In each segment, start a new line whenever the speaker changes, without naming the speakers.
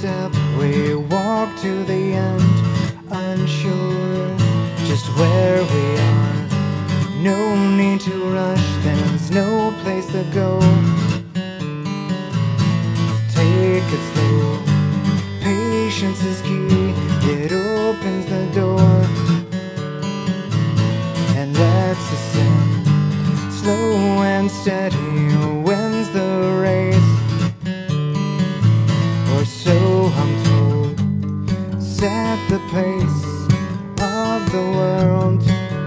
step, we walk to the end, unsure just where we are. No need to rush, there's no place to go. Take it slow, patience is key, it opens the door. And that's the sin, slow and steady wins the race, or so I'm told. Set the pace of the world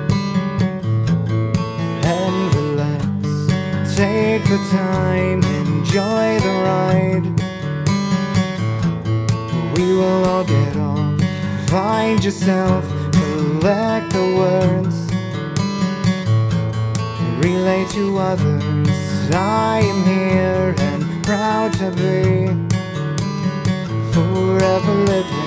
and relax, take the time, enjoy the ride. We will all get off, find yourself, collect the words, relay to others. I am here and proud to be forever living.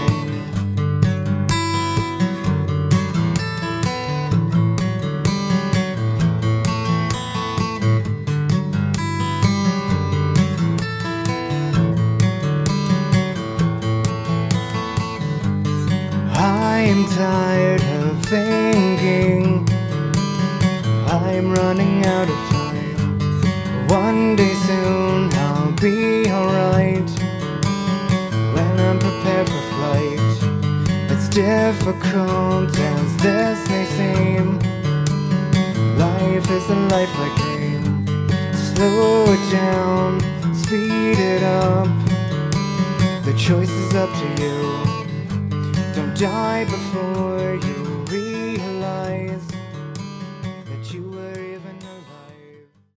I'm tired of thinking I'm running out of time. One day soon I'll be alright. When I'm prepared for flight, it's difficult as this may seem. Life is a lifelike game. Slow it down, speed it up. The choice is up to you. Don't die before you